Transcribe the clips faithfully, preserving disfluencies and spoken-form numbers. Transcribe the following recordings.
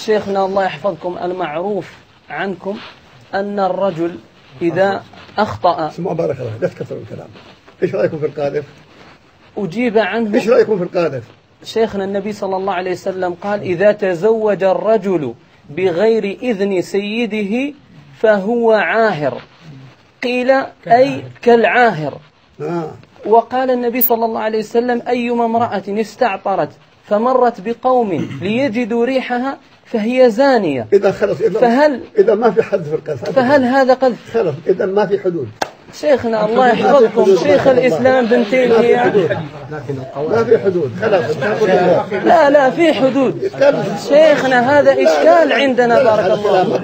شيخنا الله يحفظكم، المعروف عنكم أن الرجل إذا أخطأ. اسمعوا بارك الله، لا تكثروا الكلام. إيش رأيكم في القاذف؟ أجيب عنه. إيش رأيكم في القاذف؟ شيخنا النبي صلى الله عليه وسلم قال: إذا تزوج الرجل بغير إذن سيده فهو عاهر. قيل أي كالعاهر. آه. وقال النبي صلى الله عليه وسلم: أيما امرأة استعطرت فمرت بقوم ليجدوا ريحها فهي زانية. إذا خلص إذا فهل إذا ما في حد في القذف، فهل هذا قذف؟ خلص إذا ما في حدود. شيخنا الله يحفظكم، شيخ الإسلام بن تيمية ما في حدود. خلاص لا لا في حدود. شيخنا هذا إشكال عندنا بارك الله.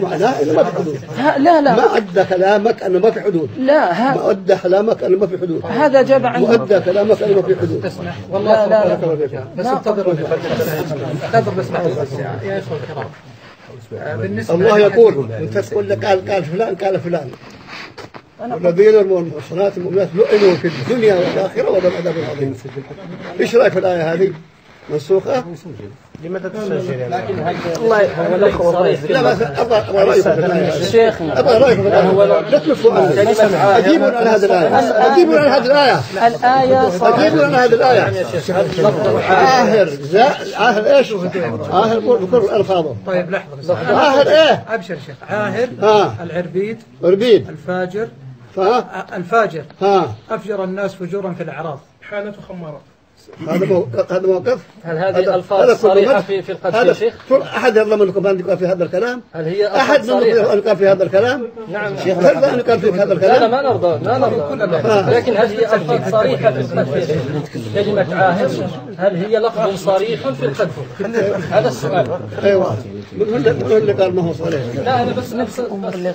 لا لا ما أدى كلامك أنه ما في حدود. لا ما أدى كلامك أنه ما في حدود. هذا جاب عن مؤدى كلامك أنه ما في حدود. والله لا لا بس انتظروا انتظر بس بس يا إخوة الكرام. بالنسبة الله يقول أنت تقول لك قال قال فلان قال فلان. والذين يرمون المحصنات المؤمنات لعنوا في الدنيا والآخرة ولهم عذاب عظيم. إيش رأيك في الآية هذه؟ منسوخة؟ لماذا تسجل؟ لكن الله صريح. لا بس أبغى رأيك في الآية. شيخنا أبغى رأيك في الآية. لا تلفوا عنه. أجيبوا عن هذه الآية. أجيبوا عن هذه الآية. الآية أجيبوا عن هذه الآية. عاهر عاهر إيش؟ عاهر بكل ألفاظه. طيب لحظة. عاهر إيه؟ أبشر شيخ. عاهر. العربيد. عربيد. الفاجر. ها. الفاجر. ها. أفجر الناس فجورا في الأعراض. حانة خمارة. هذا موقف. هذا موقف. هل هذه الألفاظ صريحة في في القذف يا شيخ؟ أحد يضمن لكم أن يقال في هذا الكلام؟ هل هي أحد منكم أن يقال في هذا الكلام؟ نعم. هل أن يقال في هذا الكلام؟ لا ما نرضى ما نرضى. لكن هل هي ألفاظ صريحة في القذف؟ كلمة عاهر هل هي لفظ صريح في القذف؟ هذا السؤال. أيوة. من اللي قال ما هو صريح؟ لا أنا بس نفس الأمر اللي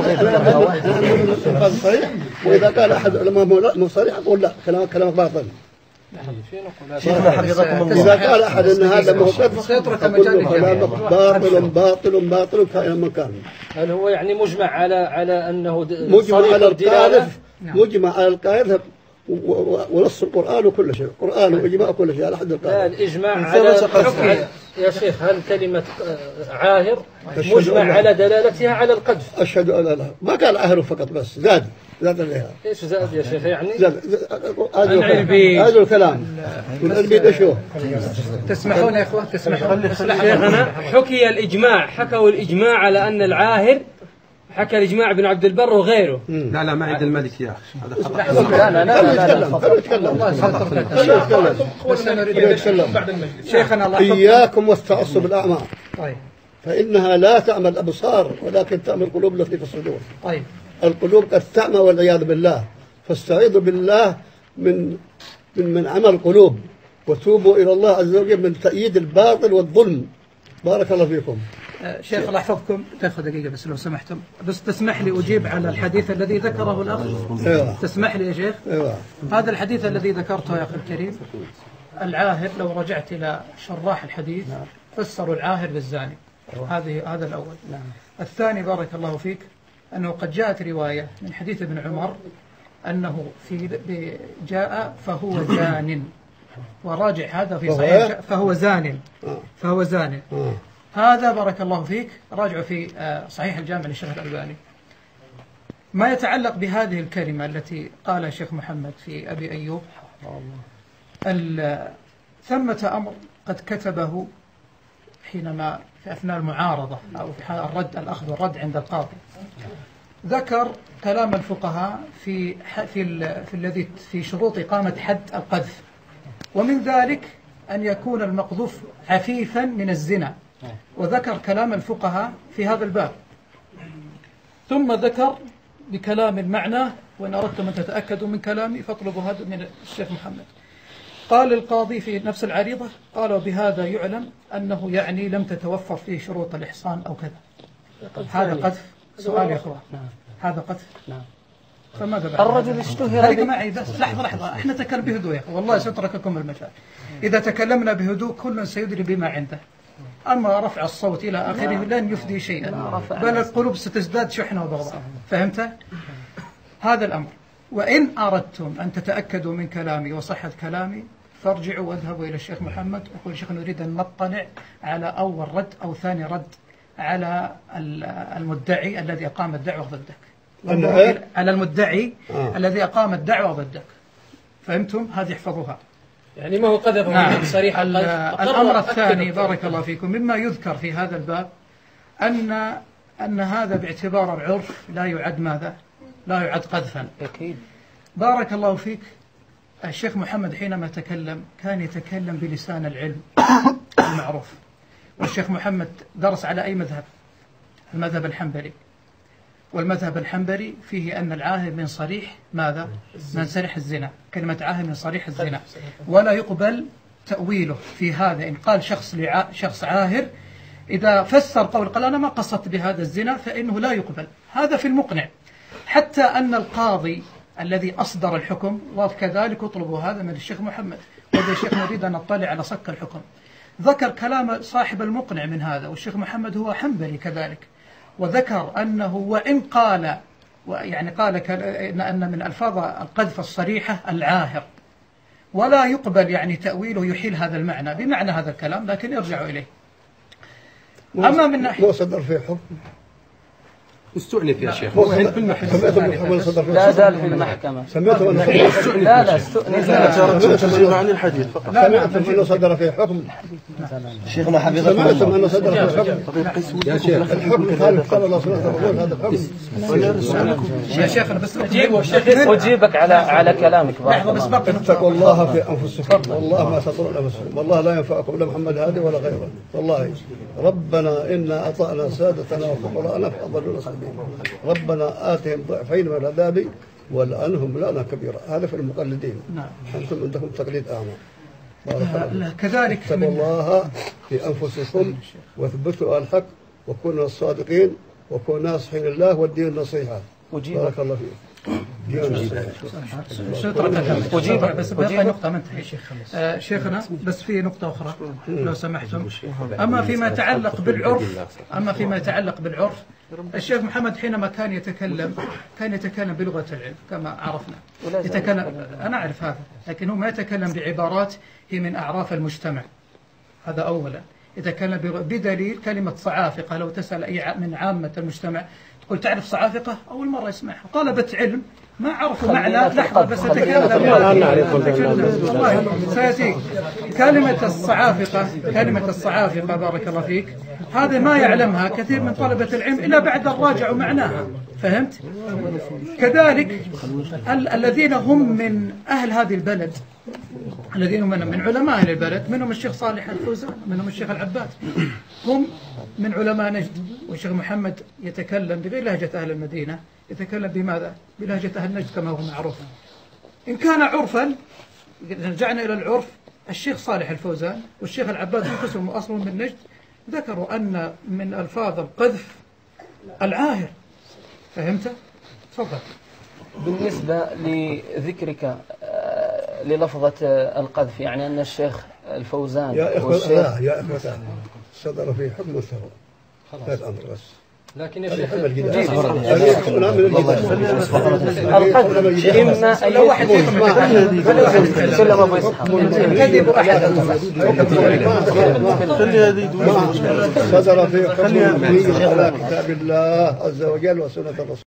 غير صريح. وإذا قال أحد العلماء مو صريح أقول لا كلامك كلامك باطل. شيخنا حفظكم الله. إذا قال أحد أن هذا ما هو قذف أقول له كلامك باطل باطل باطل كائن من كان. هل هو يعني مجمع على على أنه مجمع على القاذف؟ مجمع على القاذف ونص القرآن وكل شيء، القرآن وإجماع كل شيء على حد القاذف. لا الإجماع على يا شيخ هل كلمة عاهر مجمع على دلالتها على القذف؟ أشهد أن لا إله. ما قال عاهر فقط بس زاد زاد عليها. إيش زاد يا شيخ يعني؟ زاد هذا الكلام. والعربيد إيش هو؟ تسمحون يا إخوة تسمحون. شيخنا حكي الإجماع حكوا الإجماع على أن العاهر حكى الإجماع ابن عبد البر وغيره. لا لا ما عند الملك يا أخي هذا خطأ. لا لا لا لا خلوا يتكلم خلوا يتكلم. شيخنا الله إياكم والتعصب الأعمى. طيب. فإنها لا تعمى الأبصار ولكن تعمى القلوب التي في الصدور. طيب. القلوب قد تعمى والعياذ بالله، فاستعيذوا بالله من من من عمى القلوب وتوبوا إلى الله عز وجل من تأييد الباطل والظلم. بارك الله فيكم. شيخ الله يحفظكم تاخذ دقيقة بس لو سمحتم، بس تسمح لي أجيب على الحديث الذي ذكره الأخ. أيوة. تسمح لي يا شيخ. أيوة. هذا الحديث الذي ذكرته يا أخي الكريم العاهر لو رجعت إلى شراح الحديث فسروا العاهر بالزاني. هذه هذا الأول. الثاني بارك الله فيك أنه قد جاءت رواية من حديث ابن عمر أنه في جاء فهو زان، وراجع هذا في صحيح فهو زان فهو زان. هذا بارك الله فيك راجعوا في صحيح الجامع للشيخ الألباني. ما يتعلق بهذه الكلمة التي قالها الشيخ محمد في أبي أيوب، ثمة أمر قد كتبه حينما في أثناء المعارضة أو في الرد الأخذ والرد عند القاضي، ذكر كلام الفقهاء في في في الذي في شروط إقامة حد القذف، ومن ذلك أن يكون المقذوف عفيفا من الزنا، وذكر كلام الفقهاء في هذا الباب. ثم ذكر بكلام المعنى، وإن أردتم أن تتأكدوا من كلامي فاطلبوا هذا من الشيخ محمد. قال القاضي في نفس العريضة قالوا بهذا يعلم أنه يعني لم تتوفر فيه شروط الإحصان أو كذا. هذا قذف. سؤال يا أخوان، هذا قذف؟ نعم. فماذا بعد؟ الرجل اشتهر خليكم معي بس لحظة لحظة، احنا نتكلم بهدوء يا أخي، والله سأترككم المجال. إذا تكلمنا بهدوء كل سيدري بما عنده، أما رفع الصوت إلى آخره لن يفدي شيئا، بل القلوب ستزداد شحنة وبغضاء. فهمت؟ هذا الأمر. وإن أردتم أن تتأكدوا من كلامي وصحة كلامي فارجعوا واذهبوا إلى الشيخ محمد وقولوا شيخ نريد أن نطلع على أول رد أو ثاني رد على المدعي الذي أقام الدعوة ضدك. على المدعي آه. الذي أقام الدعوة ضدك. فهمتم؟ هذه احفظوها. يعني ما هو قذف نعم. صريح. الأمر الثاني بارك الله فيكم مما يذكر في هذا الباب أن أن هذا باعتبار العرف لا يعد ماذا؟ لا يعد قذفا. أكيد. بارك الله فيك. الشيخ محمد حينما تكلم كان يتكلم بلسان العلم المعروف. والشيخ محمد درس على أي مذهب؟ المذهب الحنبلي. والمذهب الحنبلي فيه أن العاهر من صريح ماذا؟ من صريح الزنا. كلمة عاهر من صريح الزنا ولا يقبل تأويله في هذا. إن قال شخص شخص عاهر إذا فسر قول قال أنا ما قصدت بهذا الزنا فإنه لا يقبل. هذا في المقنع. حتى أن القاضي الذي أصدر الحكم وكذلك اطلبوا هذا من الشيخ محمد وهذا الشيخ نريد أن نطلع على صك الحكم. ذكر كلام صاحب المقنع من هذا والشيخ محمد هو حنبلي كذلك وذكر أنه وإن قال يعني قال أن من ألفاظ القذف الصريحة العاهر ولا يقبل يعني تأويله يحيل هذا المعنى بمعنى هذا الكلام لكن ارجعوا إليه. أما من ناحية مو صدر فيه حكم استؤنف يا شيخ. هو في المحكمة. لا زال في المحكمة. سمعتم أنه لا لا استؤنف. ترجمة عن الحديث فقط. سمعتم أنه صدر فيه حكم. شيخنا حفظكم الله. سمعتم أنه صدر فيه حكم. يا شيخ الحكم خالف قال الله سبحانه وتعالى هذا حكم. يا شيخ أنا بس أجيبك على على كلامك. اتقوا الله في أنفسكم والله ما تضرون أنفسكم والله لا ينفعكم لا محمد هادي ولا غيره. والله ربنا إنا أطعنا سادتنا وفقراءنا فأضلونا سبيلا. ربنا آتهم ضعفين من العذاب والأنهم لعنة كبيرة. هذا في المقلدين. نعم. أنتم عندكم تقليد أعمى. بارك الله. كذلك اتقوا الله في أنفسكم واثبتوا الحق وكونوا الصادقين وكونوا ناصحين لله والدين النصيحة. بارك الله فيك. أجيبك بس بقى نقطة منتهي آه شيخنا بس في نقطة أخرى لو سمحتم. أما فيما يتعلق بالعرف أما فيما يتعلق بالعرف الشيخ محمد حينما كان يتكلم كان يتكلم بلغة العلم كما عرفنا. يتكلم أنا أعرف هذا لكن هو ما يتكلم بعبارات هي من أعراف المجتمع. هذا أولا. يتكلم بدليل كلمة صعافقة لو تسأل أي من عامة المجتمع تقول تعرف صعافقة أول مرة يسمعها. طلبة علم ما عرفوا معنى لحظة بس أتكلم سيأتيك كلمة الصعافقة كلمة الصعافقة بارك الله فيك هذا ما يعلمها كثير من طلبة العلم إلا بعد الراجع معناها. فهمت؟ كذلك ال الذين هم من أهل هذه البلد الذين هم من علماء أهل البلد منهم الشيخ صالح الفوزان منهم الشيخ العباد هم من علماء نجد. والشيخ محمد يتكلم بغير لهجة أهل المدينة يتكلم بماذا؟ بلهجة أهل نجد كما هو معروف. إن كان عرفا رجعنا إلى العرف الشيخ صالح الفوزان والشيخ العباد انفسهم أصلهم من نجد ذكروا أن من ألفاظ القذف العاهر. فهمت؟ تفضل. بالنسبة لذكرك للفظة القذف يعني أن الشيخ الفوزان يا إخوة لا يا إخوة صدر في حكم الثروة هذا الأمر بس. لكن يا شيخ القذف إما أن واحد كلما أبو إسحاق كذب أحد صدر في حكم على كتاب الله عز وجل وسنة الرسول.